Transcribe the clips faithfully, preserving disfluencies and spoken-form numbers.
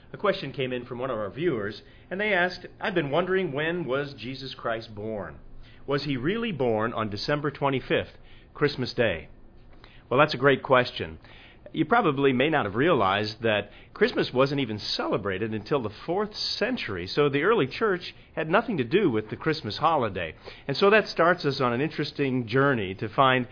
A question came in from one of our viewers, and they asked, I've been wondering, when was Jesus Christ born? Was he really born on December twenty-fifth, Christmas Day? Well, that's a great question. You probably may not have realized that Christmas wasn't even celebrated until the fourth century, so the early church had nothing to do with the Christmas holiday. And so that starts us on an interesting journey to find,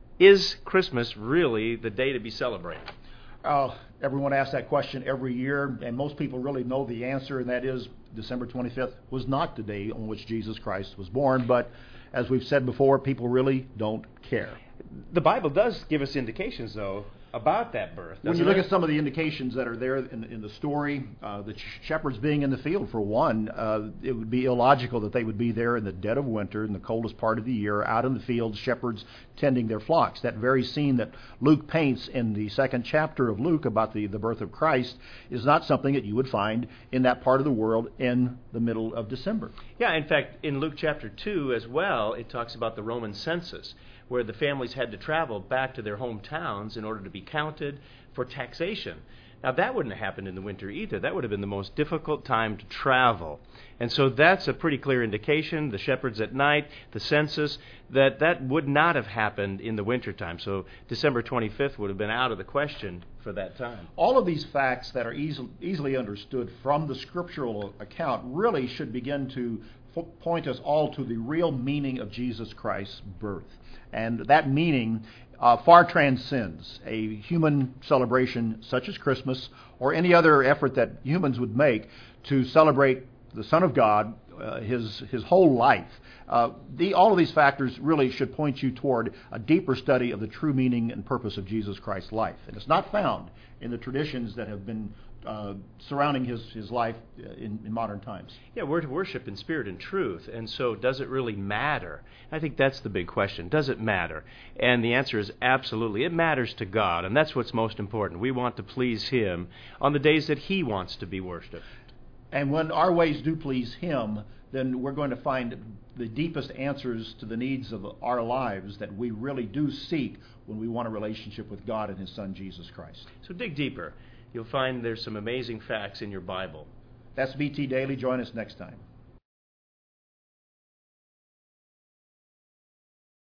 is Christmas really the day to be celebrated? Uh, everyone asks that question every year, and most people really know the answer, and that is December twenty-fifth was not the day on which Jesus Christ was born. But as we've said before, people really don't care. The Bible does give us indications, though, about that birth. When you look it? at some of the indications that are there in, in the story, uh, the shepherds being in the field, for one, uh, it would be illogical that they would be there in the dead of winter, in the coldest part of the year, out in the fields, shepherds tending their flocks. That very scene that Luke paints in the second chapter of Luke about the, the birth of Christ is not something that you would find in that part of the world in the middle of December. Yeah, in fact, in Luke chapter two as well, it talks about the Roman census, where the families had to travel back to their hometowns in order to be counted for taxation. Now, that wouldn't have happened in the winter either. That would have been the most difficult time to travel. And so that's a pretty clear indication, the shepherds at night, the census, that that would not have happened in the wintertime. So December twenty-fifth would have been out of the question for that time. All of these facts that are easily, easily understood from the scriptural account really should begin to f- point us all to the real meaning of Jesus Christ's birth. And that meaning uh, far transcends a human celebration such as Christmas or any other effort that humans would make to celebrate the Son of God, uh, his his whole life. Uh, the, all of these factors really should point you toward a deeper study of the true meaning and purpose of Jesus Christ's life. And it's not found in the traditions that have been Uh, surrounding his, his life in, in modern times. Yeah, we're to worship in spirit and truth, and so does it really matter? I think that's the big question. Does it matter? And the answer is absolutely. It matters to God, and that's what's most important. We want to please Him on the days that He wants to be worshipped. And when our ways do please Him, then we're going to find the deepest answers to the needs of our lives that we really do seek when we want a relationship with God and His Son, Jesus Christ. So dig deeper. You'll find there's some amazing facts in your Bible. That's B T Daily. Join us next time.